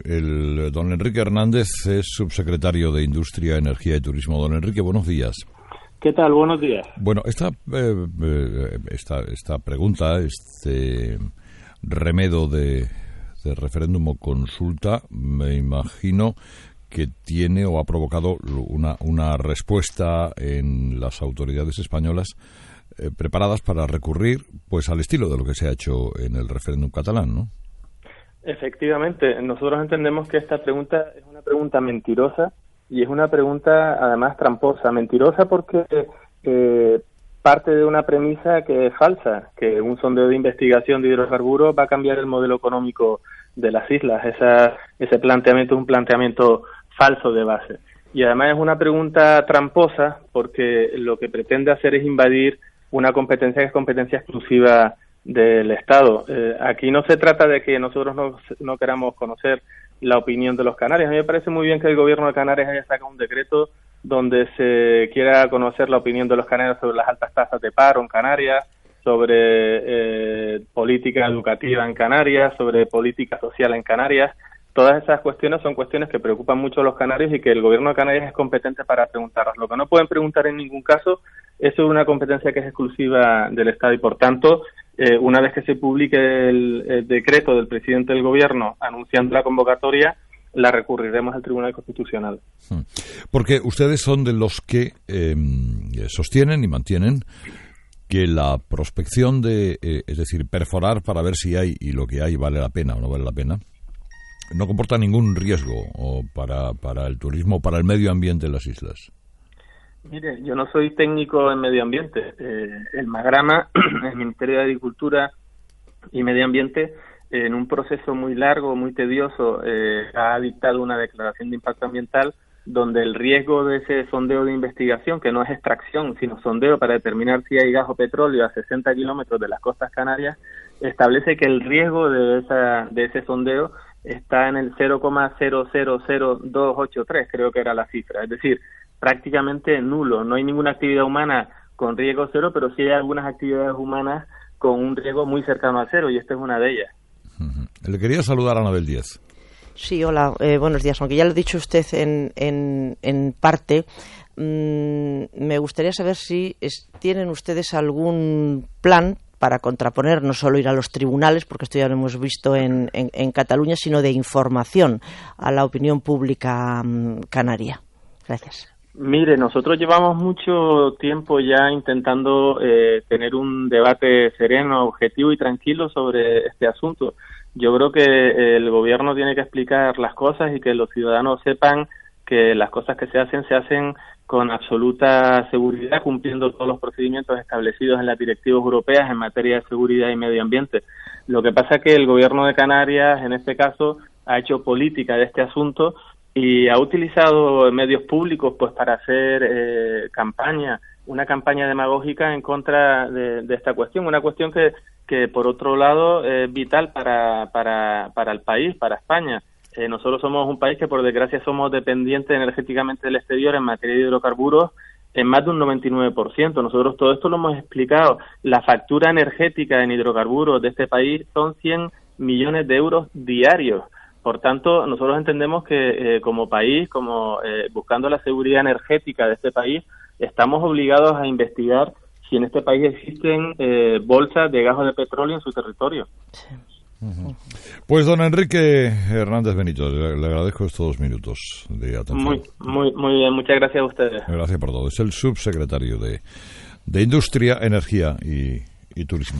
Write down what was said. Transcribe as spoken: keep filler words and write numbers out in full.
el don Enrique Hernández es subsecretario de Industria, Energía y Turismo. Don Enrique, buenos días. ¿Qué tal? Buenos días. Bueno, esta, eh, esta, esta pregunta, este remedo de, de referéndum o consulta, me imagino que tiene o ha provocado una, una respuesta en las autoridades españolas eh, preparadas para recurrir pues al estilo de lo que se ha hecho en el referéndum catalán, ¿no? Efectivamente, nosotros entendemos que esta pregunta es una pregunta mentirosa y es una pregunta además tramposa. Mentirosa porque eh, parte de una premisa que es falsa, que un sondeo de investigación de hidrocarburos va a cambiar el modelo económico de las islas. Esa, ese planteamiento es un planteamiento falso de base. Y además es una pregunta tramposa porque lo que pretende hacer es invadir una competencia que es competencia exclusiva del Estado. Eh, aquí no se trata de que nosotros no, no queramos conocer la opinión de los canarios. A mí me parece muy bien que el gobierno de Canarias haya sacado un decreto donde se quiera conocer la opinión de los canarios sobre las altas tasas de paro en Canarias, sobre eh, política educativa en Canarias, sobre política social en Canarias. Todas esas cuestiones son cuestiones que preocupan mucho a los canarios y que el gobierno de Canarias es competente para preguntarlas. Lo que no pueden preguntar en ningún caso es sobre una competencia que es exclusiva del Estado y, por tanto, eh, una vez que se publique el, el decreto del presidente del gobierno anunciando la convocatoria, la recurriremos al Tribunal Constitucional. Porque ustedes son de los que eh, sostienen y mantienen que la prospección de, eh, es decir, perforar para ver si hay y lo que hay vale la pena o no vale la pena, no comporta ningún riesgo o para, para el turismo o para el medio ambiente en las islas. Mire, yo no soy técnico en medio ambiente. Eh, el Magrama, el Ministerio de Agricultura y Medio Ambiente, eh, en un proceso muy largo, muy tedioso, eh, ha dictado una declaración de impacto ambiental donde el riesgo de ese sondeo de investigación, que no es extracción, sino sondeo para determinar si hay gas o petróleo a sesenta kilómetros de las costas canarias, establece que el riesgo de, esa, de ese sondeo está en el cero coma cero cero cero dos ocho tres, creo que era la cifra. Es decir, prácticamente nulo. No hay ninguna actividad humana con riesgo cero, pero sí hay algunas actividades humanas con un riesgo muy cercano a cero, y esta es una de ellas. Le quería saludar a Anabel Díez. Sí, hola, eh, buenos días. Aunque ya lo ha dicho usted en, en, en parte, mmm, me gustaría saber si es, tienen ustedes algún plan para contraponer, no solo ir a los tribunales, porque esto ya lo hemos visto en, en, en Cataluña, sino de información a la opinión pública um, canaria. Gracias. Mire, nosotros llevamos mucho tiempo ya intentando eh, tener un debate sereno, objetivo y tranquilo sobre este asunto. Yo creo que el gobierno tiene que explicar las cosas y que los ciudadanos sepan que las cosas que se hacen, se hacen con absoluta seguridad, cumpliendo todos los procedimientos establecidos en las directivas europeas en materia de seguridad y medio ambiente. Lo que pasa es que el gobierno de Canarias, en este caso, ha hecho política de este asunto y ha utilizado medios públicos pues para hacer eh, campaña, una campaña demagógica en contra de, de esta cuestión, una cuestión que, que por otro lado es vital para, para, para el país, para España. Eh, nosotros somos un país que por desgracia somos dependientes energéticamente del exterior en materia de hidrocarburos en más de un noventa y nueve por ciento. Nosotros todo esto lo hemos explicado. La factura energética en hidrocarburos de este país son cien millones de euros diarios. Por tanto, nosotros entendemos que eh, como país, como eh, buscando la seguridad energética de este país, estamos obligados a investigar si en este país existen eh, bolsas de gas o de petróleo en su territorio. Sí. Uh-huh. Pues don Enrique Hernández Benito, le, le agradezco estos dos minutos de atención. Muy, muy, muy bien, muchas gracias a ustedes. Gracias por todo. Es el subsecretario de, de Industria, Energía y, y Turismo.